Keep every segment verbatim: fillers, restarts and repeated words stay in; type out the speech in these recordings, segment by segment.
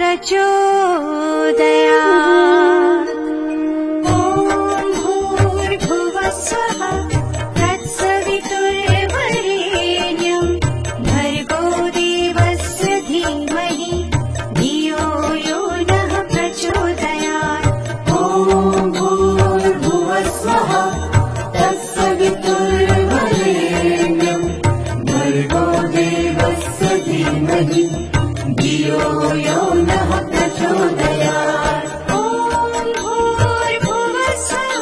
प्रचोदयात्। ॐ भूर्भुवः स्वः तत्सवितुर्वरेण्यं भर्गो देवस्य धीमहि धियो यो नः प्रचोदयात्। ॐ भूर्भुवः स्वः तत्सवितुर्वरेण्यं भर्गो देवस्य धीमहि धियो यो नः प्रचोदयात्। ॐ भूर्भुवः स्वः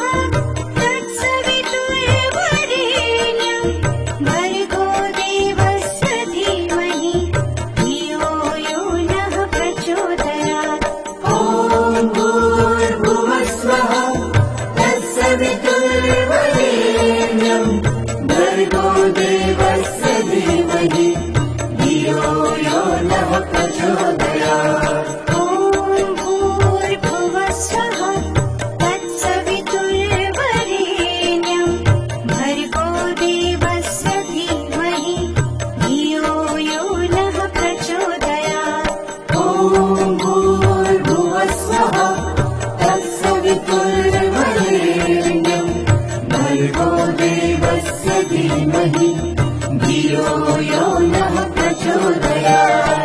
तत्सवितुर्वरेण्यं भर्गो देवस्य धीमहि धियो यो नः प्रचोदयात्। ॐ भूर्भुवः स्वः तत्सवितुर्वरेण्यं भर्गो देवस्य धीमहि धियो यो नः प्रचोदयात्। ॐ भूर्भुवः स्वः तत्सवितुर्वरेण्यं भर्गो देवस्य धीमहि धियो यो नः प्रचोदयात्। ॐ भूर्भुवः स्वः तत्सवितुर्वरेण्यं भर्गो देवस्य धीमहि धियो यो नः प्रचोदयात्।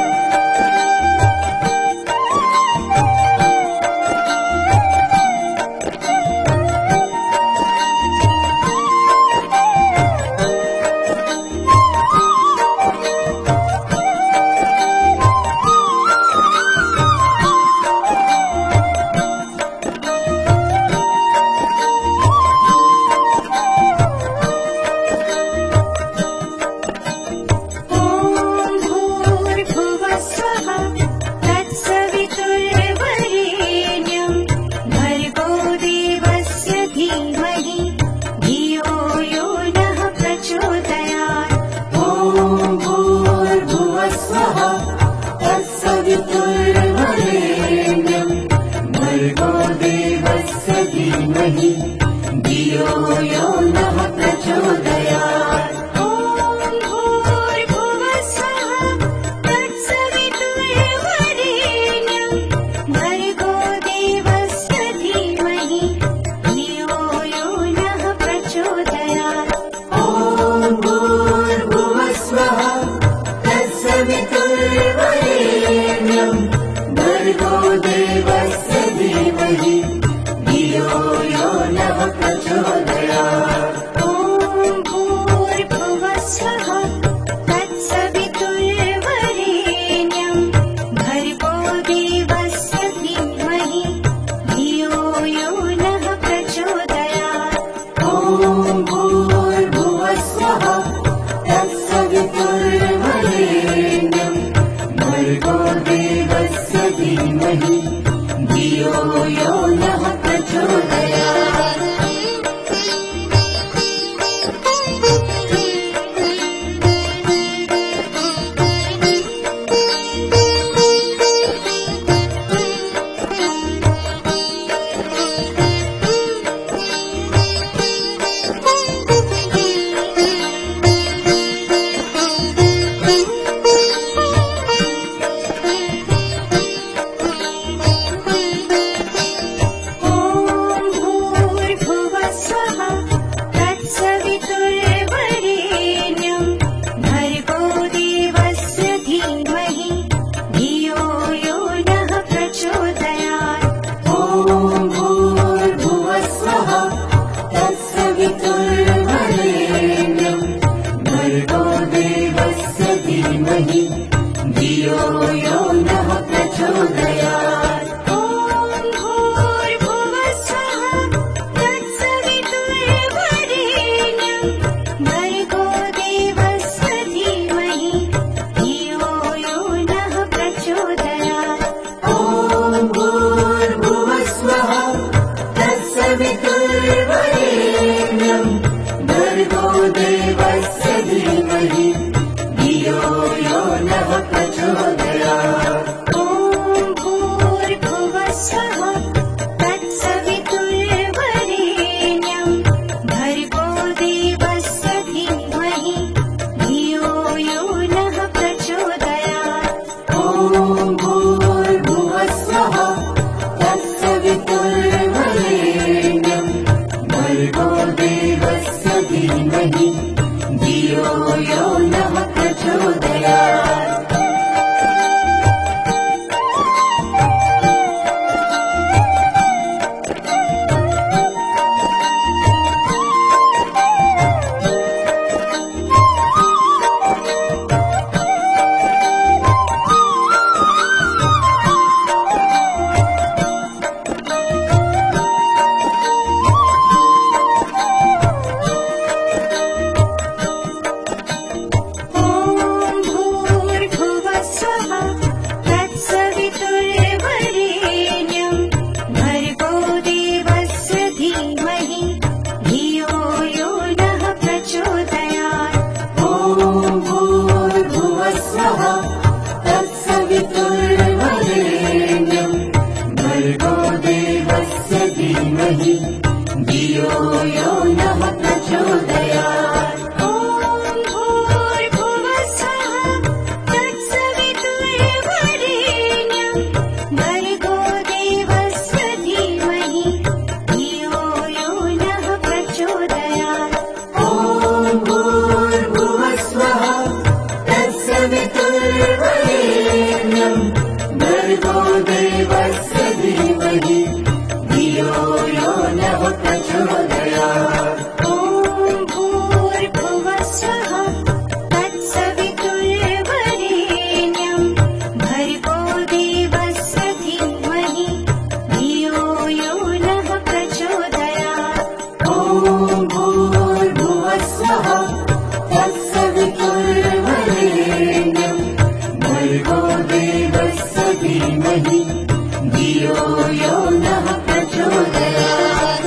ॐ भूर्भुवः स्वः तत्सवितुर्वरेण्यं भर्गो देवस्य धीमहि धियो यो नः प्रचोदयात्। ॐ भूर्भुवः स्वः तत्सवितुर्वरेण्यं भर्गो देवस्य धीमहि धियो यो नः प्रचोदयात्। ॐ भूर्भुवः स्वः तत्सवितुर्वरेण्यं भर्गो देवस्य धीमहि धियो यो नः प्रचोदयात्। ॐ भूर्भुवः स्वः तत्सवितुर्वरेण्यं भर्गो देवस्य धीमहि धियो यो नः प्रचोदयात्। ॐ भूर्भुवः स्वः तत्सवितुर्वरेण्यं भर्गो देवस्य धीमहि धियो यो नः प्रचोदयात्। ॐ भूर्भुवः स्वः तत्सवितुर्वरेण्यं भर्गो देवस्य धीमहि धियो यो नः प्रचोदयात्। देवस्य धीमहि धियो यो नः प्रचोदयात्। ॐ भूर्भुवः स्वः तत्सवितुर्वरेण्यं भर्गो देवस्य धीमहि धियो यो नः प्रचोदयात्। ॐ भूर्भुवः स्वः तत्सवितुर्वरेण्यं भर्गो देवस्य धीमहि धियो यो नः प्रचोदयात्।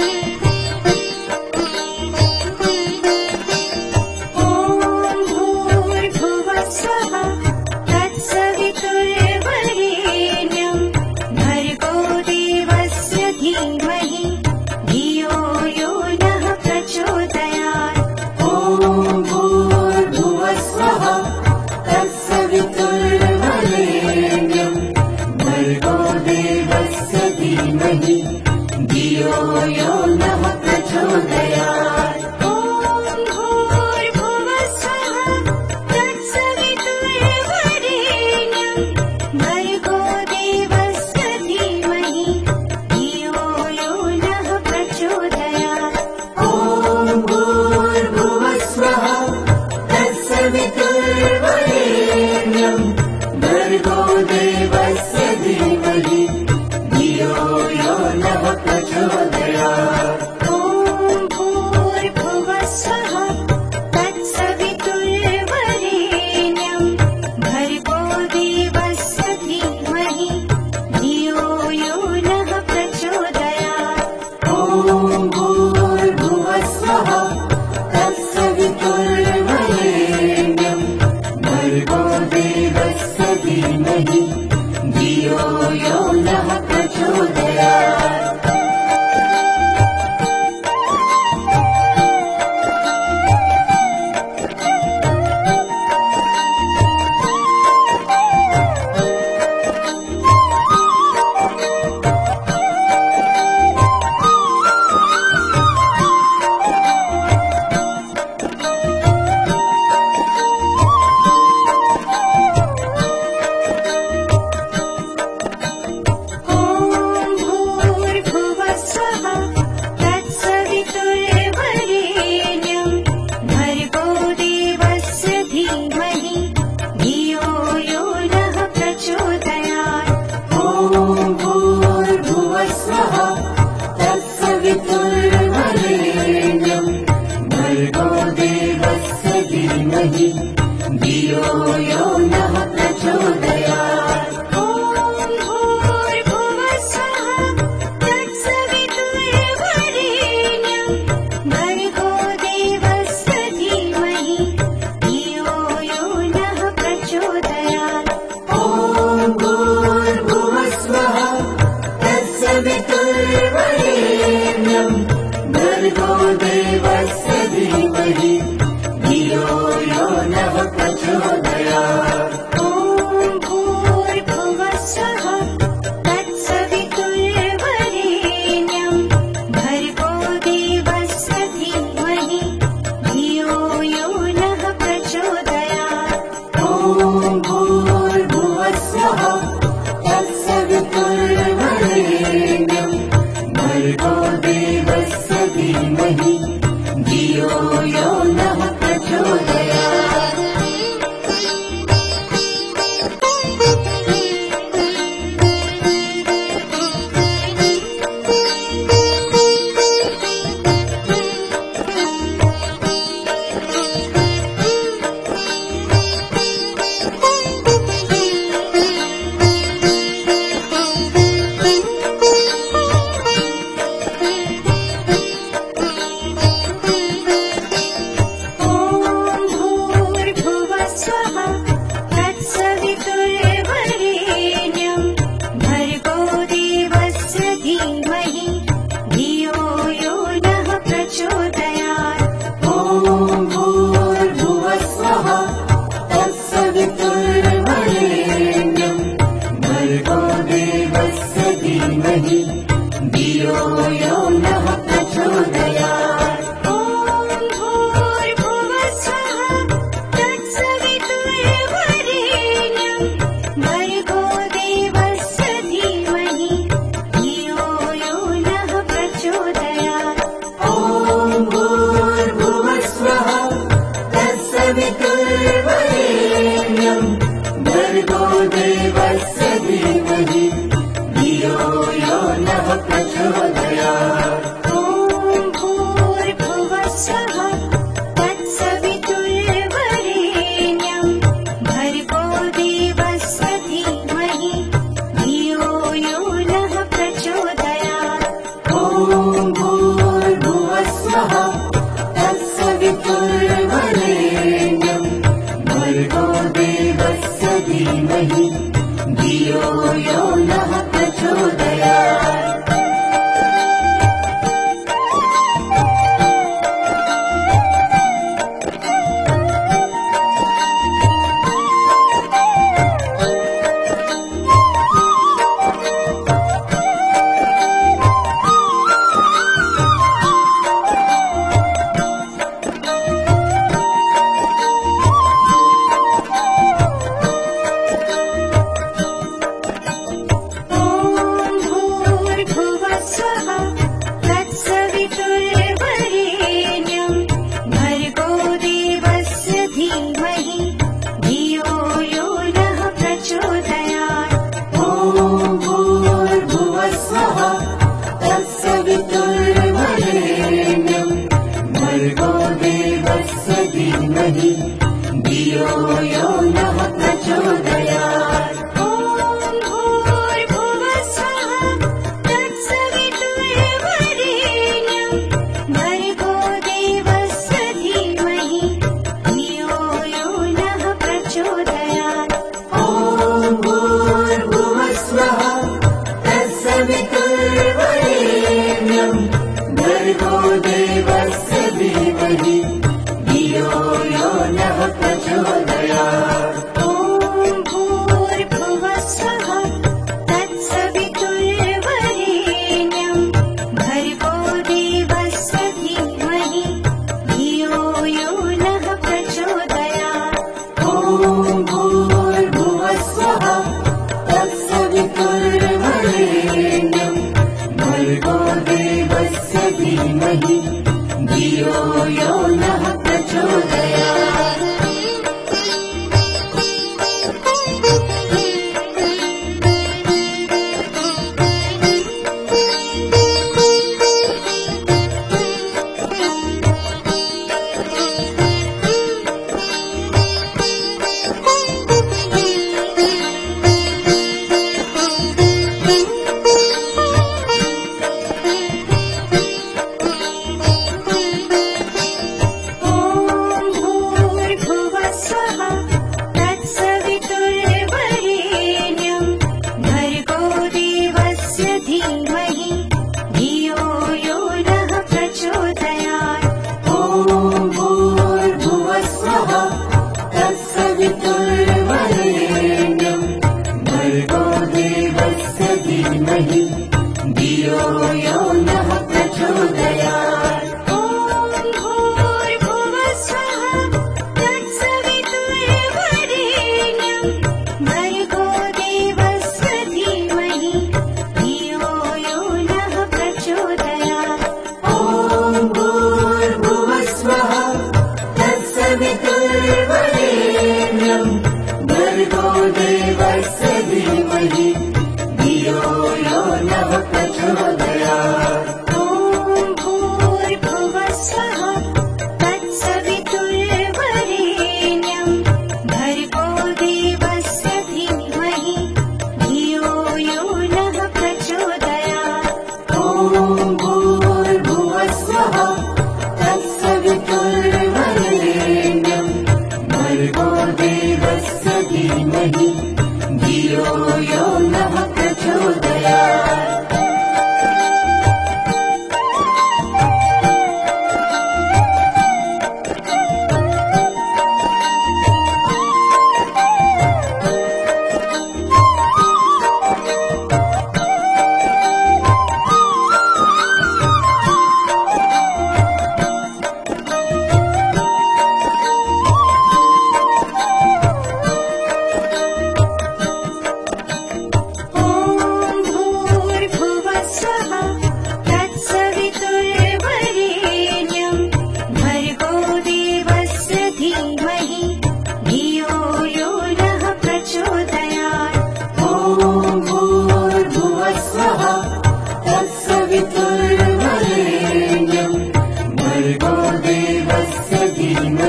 ॐ धीमहि धियो यो नः प्रचोदयात्। ॐ भूर्भुवस्सुः तत्सवितुर्वरेण्यं भर्गो देवस्य धीमहि धियो यो नः प्रचोदयात्। ॐ भूर्भुवस्सुः तत्सवितुर्वरेण्यं भर्गो देवस्य धीमहि धियो यो नः प्रचोदयात्। ॐ भूर्भुवस्सुः तत्सवितुर्वरेण्यं भर्गो देवस्य धीमहि धियो यो नः प्रचोदयात्। ॐ भूर्भुवस्सुः तत्सवितुर्वरेण्यं भर्गो देवस्य धीमहि धियो यो नः प्रचोदयात्।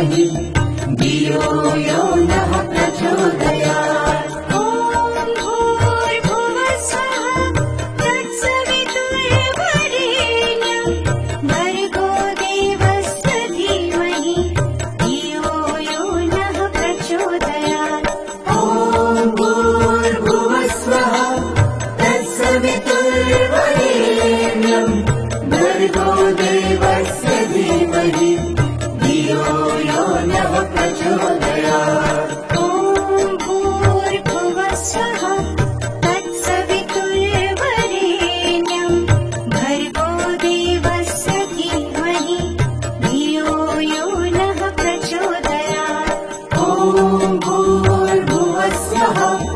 धीमहि धियो यो नः प्रचोदयात्। ॐ भूर्भुवः स्वः तत्सवितुर्वरेण्यं भर्गो देवस्य धीमहि धियो यो नः प्रचोदयात्। ॐ भूर्भुवः स्वः तत्सवितुर्वरेण्यं भर्गो देवस्य धीमहि धियो यो नः प्रचोदयात्। ॐ भूर्भुवः स्वः तत्सवितुर्वरेण्यं भर्गो देवस्य धीमहि धियो यो नः प्रचोदयात्। ॐ भूर्भुवः स्वः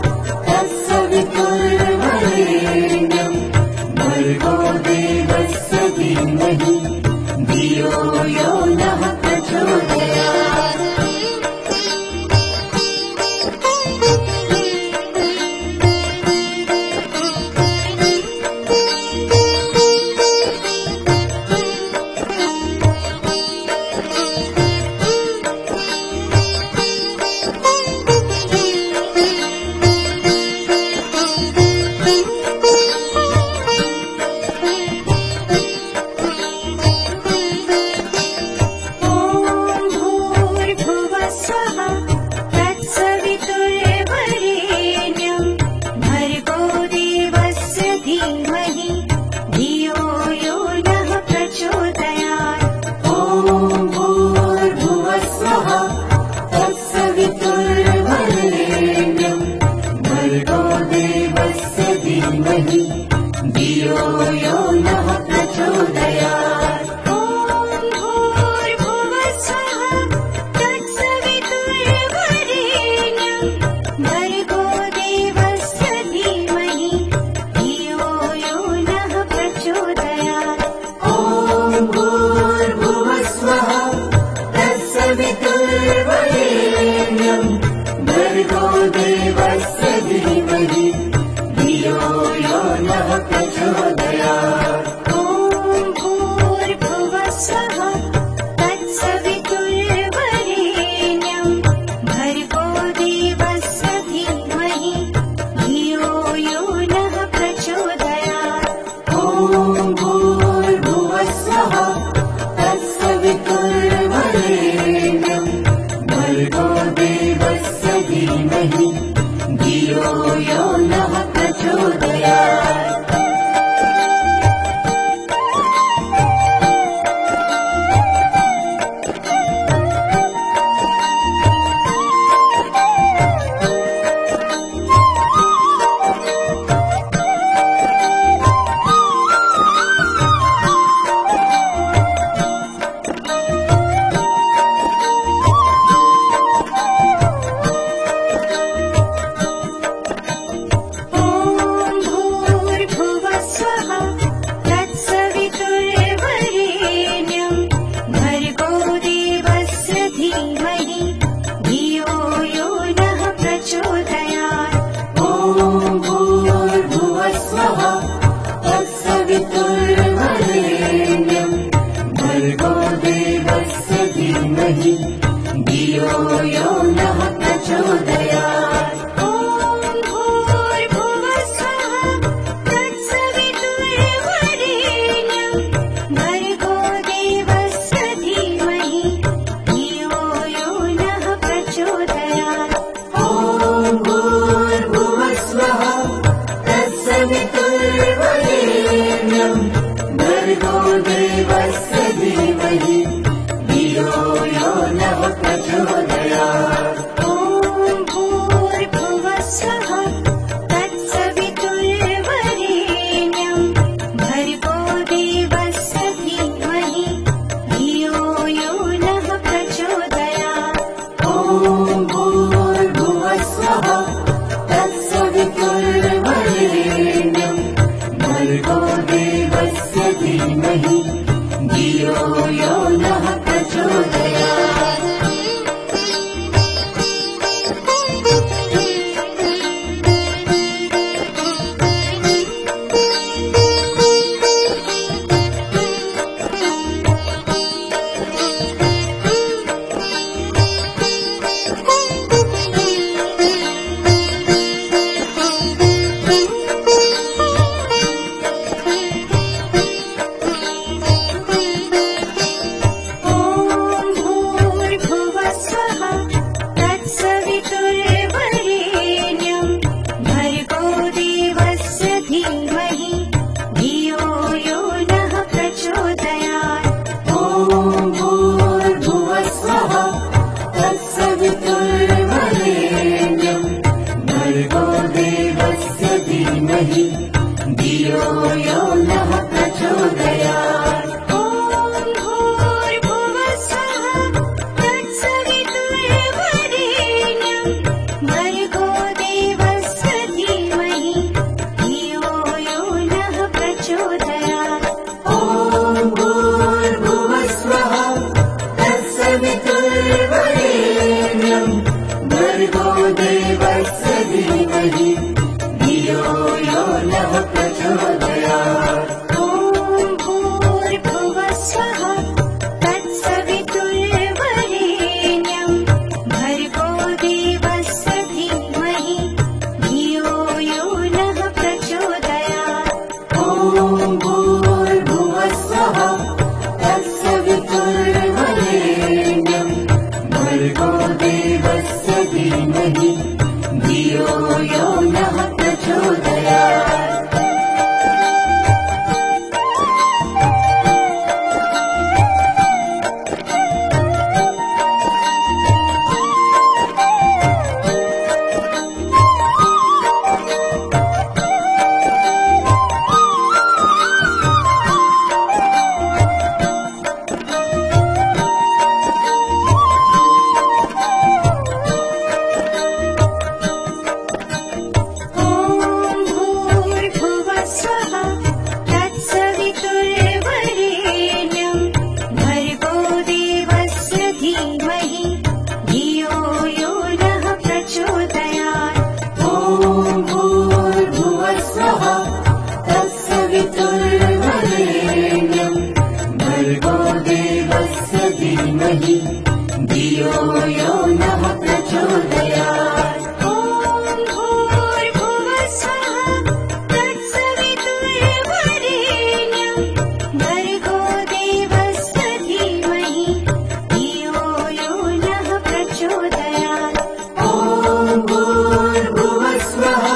तत्सवितुर्वरेण्यं भर्गो देवस्य धीमहि धियो यो नः प्रचोदयात्। ॐ भूर्भुवः स्वः तत्सवितुर्वरेण्यं भर्गो देवस्य धीमहि धियो यो नः प्रचोदयात्। ॐ भूर्भुवः स्वः तत्सवितुर्वरेण्यं भर्गो देवस्य धीमहि धियो यो नः प्रचोदयात्। ॐ भूर्भुवः स्वः तत्सवितुर्वरेण्यं भर्गो देवस्य धीमहि धियो यो नः प्रचोदयात्। ॐ भूर्भुवः स्वः तत्सवितुर्वरेण्यं भर्गो देवस्य धीमहि धियो यो नः प्रचोदयात्। ॐ भूर्भुवः स्वः तत्सवितुर्वरेण्यं भर्गो देवस्य धीमहि धियो यो नः प्रचोदयात्। ॐ भूर्भुवः स्वः तत्सवितुर्वरेण्यं भर्गो देवस्य धीमहि धियो यो नः प्रचोदयात्। ॐ भूर्भुवः स्वः तत्सवितुर्वरेण्यं भर्गो देवस्य धीमहि धियो यो नः प्रचोदयात्। ॐ भूर्भुवः स्वः तत्सवितुर्वरेण्यं भर्गो देवस्य धीमहि धियो यो नः प्रचोदयात्। ॐ भूर्भुवः स्वः तत्सवितुर्वरेण्यं भर्गो देवस्य धीमहि धियो यो नः प्रचोदयात्। ॐ भूर्भुवः स्वः तत्सवितुर्वरेण्यं भर्गो देवस्य धीमहि धियो यो नः प्रचोदयात्। ॐ भूर्भुवः स्वः तत्सवितुर्वरेण्यं भर्गो देवस्य धीमहि धियो यो नः प्रचोदयात्। ॐ भूर्भुवः स्वः तत्सवितुर्वरेण्यं भर्गो देवस्य धीमहि धियो यो नः प्रचोदयात्। ॐ तत्सवितुर्वरेण्यं भर्गो देवस्य धीमहि धियो यो नः प्रचोदयात्। ॐ भूर्भुवः स्वः तत्सवितुर्वरेण्यं भर्गो देवस्य धीमहि धियो यो नः प्रचोदयात्। ॐ भूर्भुवः स्वः तत्सवितुर्वरेण्यं भर्गो देवस्य धीमहि धियो यो नः प्रचोदयात्। ॐ भूर्भुवः स्वः तत्सवितुर्वरेण्यं भर्गो देवस्य धीमहि धियो यो नः प्रचोदयात्। ॐ भूर्भुवः स्वः तत्सवितुर्वरेण्यं भर्गो देवस्य धीमहि धियो यो नः प्रचोदयात्। ॐ भूर्भुवः स्वः तत्सवितुर्वरेण्यं भर्गो देवस्य धीमहि धियो यो नः प्रचोदयात्। ॐ भूर्भुवः स्वः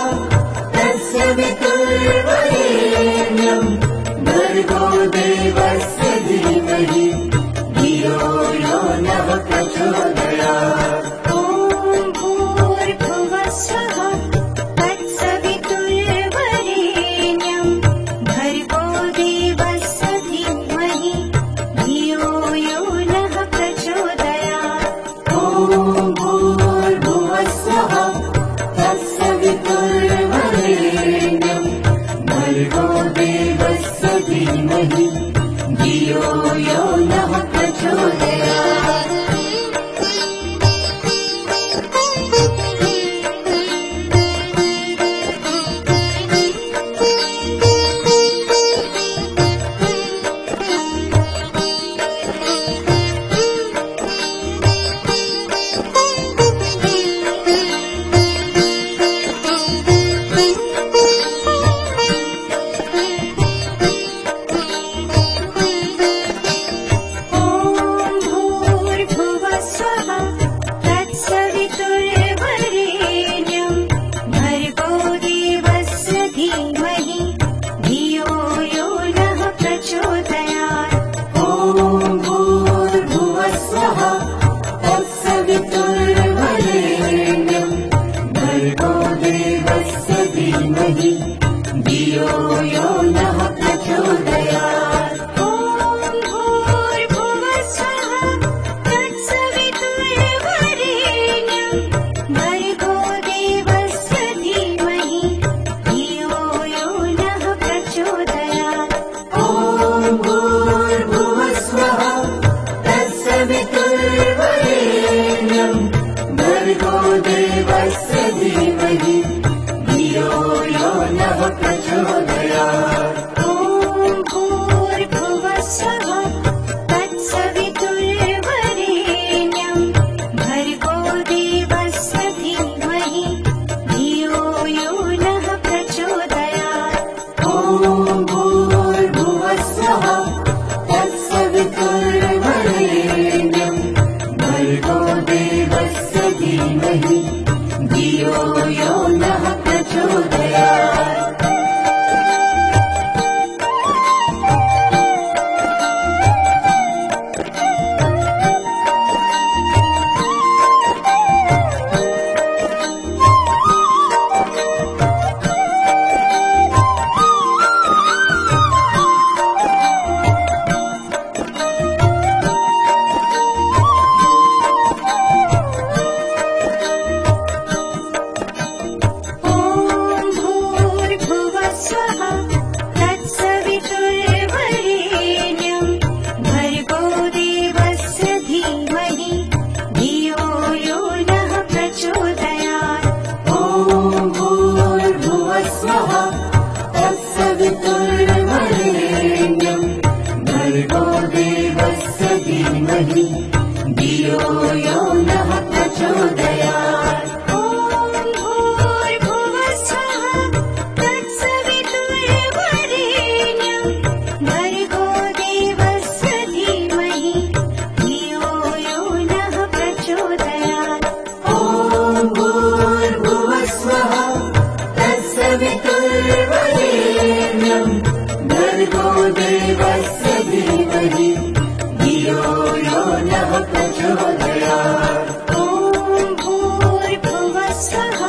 तत्सवितुर्वरेण्यं भर्गो देवस्य धीमहि धियो यो नः प्रचोदयात्। ॐ भूर्भुवः स्वः तत्सवितुर्वरेण्यं भर्गो देवस्य धीमहि धियो यो नः प्रचोदयात्। ॐ भूर्भुवः स्वः तत्सवितुर्वरेण्यं भर्गो देवस्य धीमहि धियो यो नः प्रचोदयात्। ॐ भूर्भुवः स्वः तत्सवितुर्वरेण्यं भर्गो देवस्य धीमहि धियो यो नः प्रचोदयात्। ॐ भूर्भुवः स्वः तत्सवितुर्वरेण्यं भर्गो देवस्य धीमहि धियो यो नः प्रचोदयात्। ॐ भूर्भुवः स्वः तत्सवितुर्वरेण्यं भर्गो देवस्य धीमहि धियो यो नः प्रचोदयात्। ॐ भूर्भुवः स्वः तत्सवितुर्वरेण्यं भर्गो देवस्य धीमहि धियो यो नः प्रचोदयात्। ॐ भूर्भुवः स्वः तत्सवितुर्वरेण्यं भर्गो देवस्य धीमहि धियो यो नः प्रचोदयात्। ॐ भूर्भुवः स्वः तत्सवितुर्वरेण्यं भर्गो देवस्य धियो यो नः प्रचोदयात्। ॐ भूर्भुवः स्वः तत्सवितुर्वरेण्यं भर्गो देवस्य धीमहि धियो यो नः प्रचोदयात्। ॐ भूर्भुवः स्वः तत्सवितुर्वरेण्यं भर्गो देवस्य धीमहि धियो यो नः प्रचोदयात्। ॐ भूर्भुवः स्वः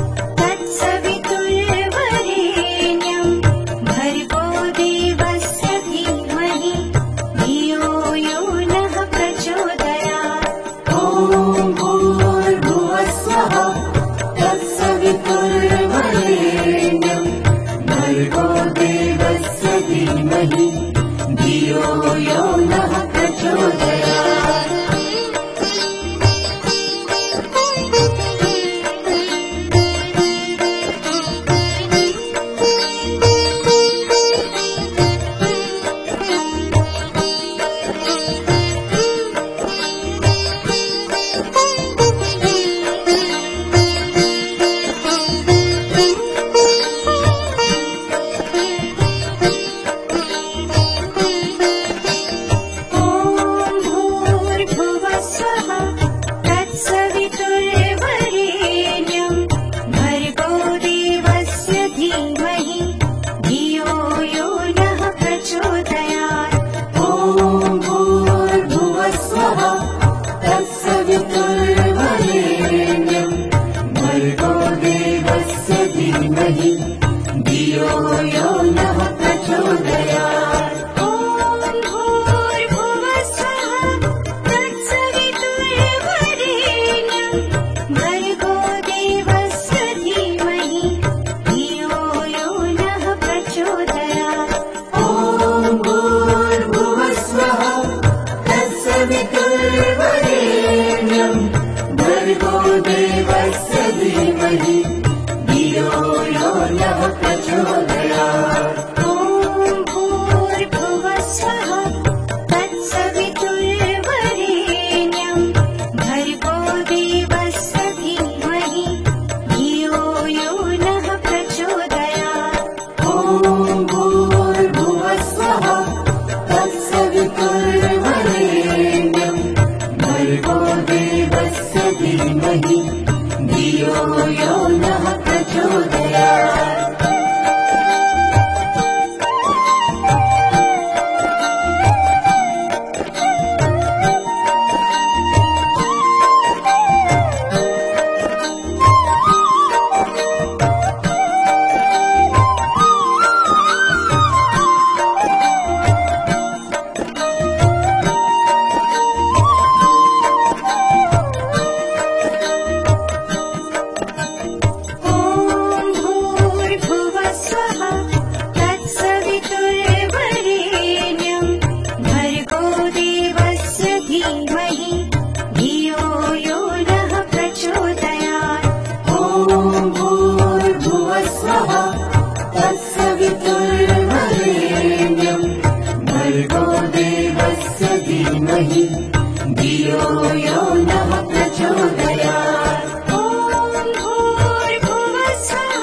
तत्सवितुर्वरेण्यं भर्गो देवस्य धीमहि धियो यो नः प्रचोदयात्। ॐ भूर्भुवः स्वः तत्सवितुर्वरेण्यं भर्गो देवस्य धीमहि धियो यो नः प्रचोदयात्। ॐ भूर्भुवः स्वः तत्सवितुर्वरेण्यं भर्गो देवस्य धीमहि धियो यो नः प्रचोदयात्। ॐ भूर्भुवः स्वः तत्सवितुर्वरेण्यं भर्गो देवस्य धीमहि धियो यो नः प्रचोदयात्। ॐ भूर्भुवः स्वः तत्सवितुर्वरेण्यं भर्गो देवस्य धीमहि धियो यो नः प्रचोदयात्। ॐ भूर्भुवः स्वः तत्सवितुर्वरेण्यं भर्गो देवस्य धीमहि धियो यो नः प्रचोदयात्। ॐ भूर्भुवः स्वः तत्सवितुर्वरेण्यं भर्गो देवस्य धीमहि धियो यो नः प्रचोदयात्। ॐ भूर्भुवः स्वः तत्सवितुर्वरेण्यं भर्गो देवस्य धीमहि धियो यो नः प्रचोदयात्। ॐ भूर्भुवः स्वः तत्सवितुर्वरेण्यं भर्गो देवस्य धीमहि धियो यो नः प्रचोदयात्। ॐ भूर्भुवः स्वः तत्सवितुर्वरेण्यं भर्गो देवस्य धीमहि धियो यो नः प्रचोदयात्। ॐ भूर्भुवः स्वः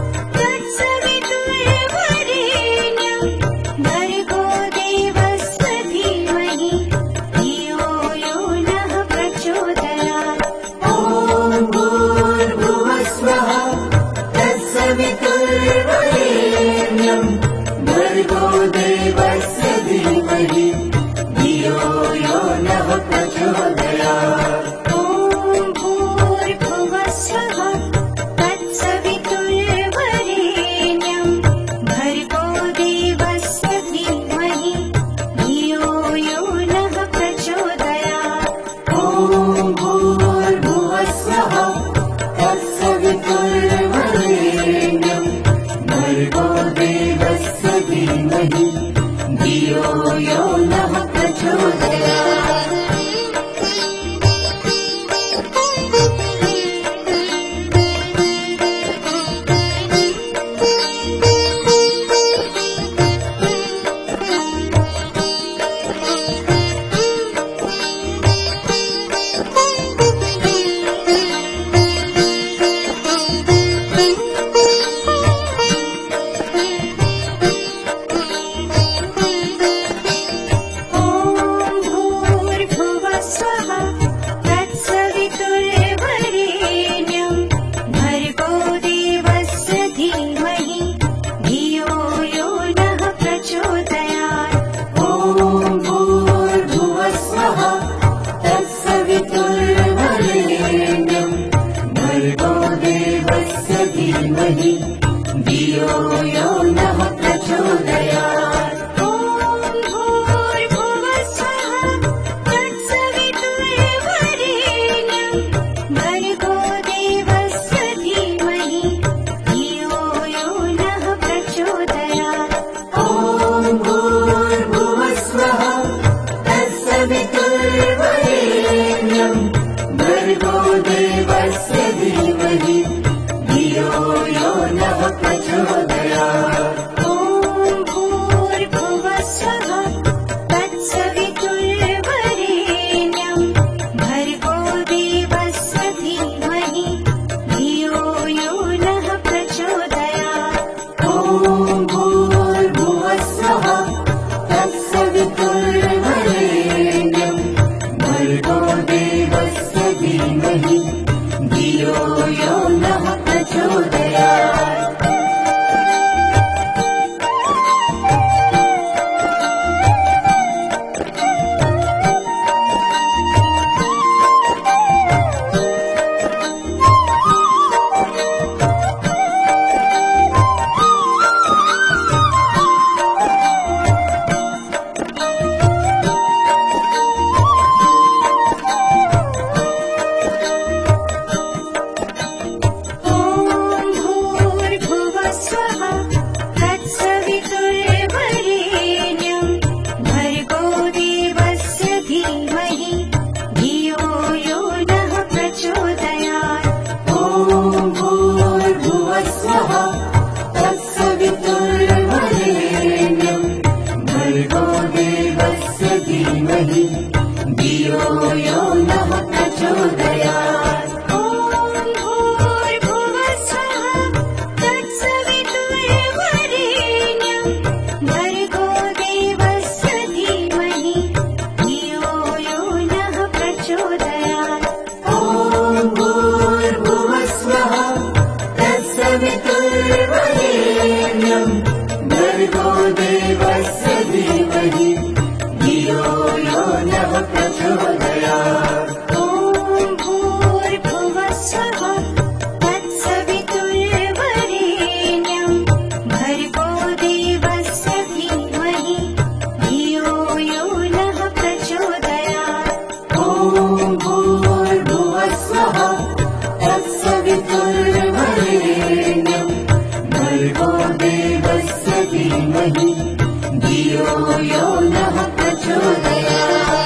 तत्सवितुर्वरेण्यं भर्गो देवस्य धीमहि धियो यो नः प्रचोदयात्। ॐ भूर्भुवः स्वः तत्सवितुर्वरेण्यं भर्गो देवस्य धीमहि धियो यो नः प्रचोदयात्। ॐ भूर्भुवः स्वः तत्सवितुर्वरेण्यं भर्गो देवस्य धीमहि धियो यो नः प्रचोदयात्। ॐ भूर्भुवः स्वः तत्सवितुर्वरेण्यं भर्गो देवस्य धीमहि धियो यो नः प्रचोदयात्। ॐ भर्गो देवस्य धीमहि धियो यो नः प्रचोदयात्। ॐ भूर्भुवः स्वः तत्सवितुर्वरेण्यं भर्गो देवस्य धीमहि धियो यो नः प्रचोदयात्। ॐ भूर्भुवः स्वः तत्सवितुर्वरेण्यं भर्गो देवस्य धीमहि धियो यो नः प्रचोदयात्। धियो यो नः प्रचोदयात्। ॐ भूर्भुवः स्वः तत्सवितुर्वरेण्यं भर्गो देवस्य धीमहि धियो यो नः प्रचोदयात्। ॐ भूर्भुवः स्वः तत्सवितुर्वरेण्यं भर्गो देवस्य धीमहि धियो यो नः प्रचोदयात्। ॐ भूर्भुवः स्वः तत्सवितुर्वरेण्यं भर्गो देवस्य धीमहि धियो यो नः प्रचोदयात्। ॐ भूर्भुवः स्वः तत्सवितुर्वरेण्यं भर्गो देवस्य धीमहि धियो यो नः प्रचोदयात्।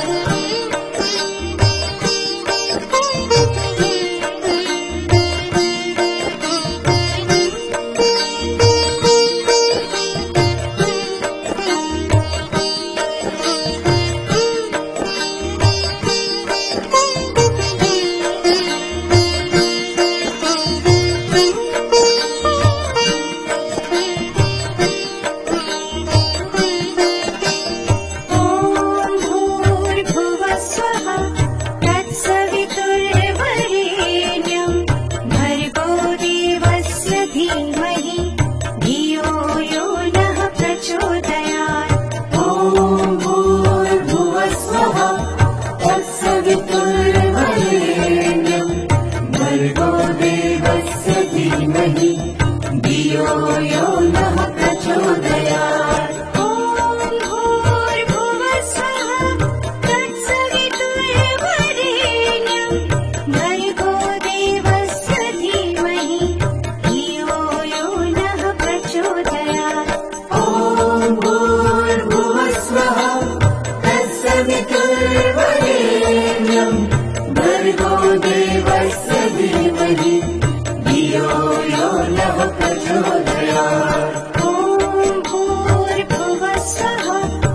धियो यो नः प्रचोदयात्। ॐ भूर्भुवः स्वः तत्सवितुर्वरेण्यं भर्गो देवस्य धीमहि धियो यो नः प्रचोदयात्। ॐ भूर्भुवः स्वः तत्सवितुर्वरेण्यं भर्गो देवस्य धीमहि धियो यो नः प्रचोदयात्। ॐ भूर्भुवः स्वः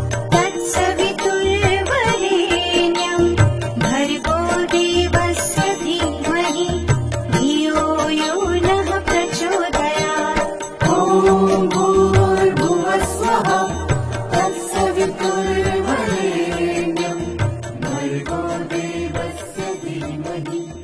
तत्सवितुर्वरेण्यं भर्गो देवस्य धीमहि धियो यो नः प्रचोदयात्। ॐ भूर्भुवः स्वः तत्सवितुर्वरेण्यं भर्गो देवस्य धीमहि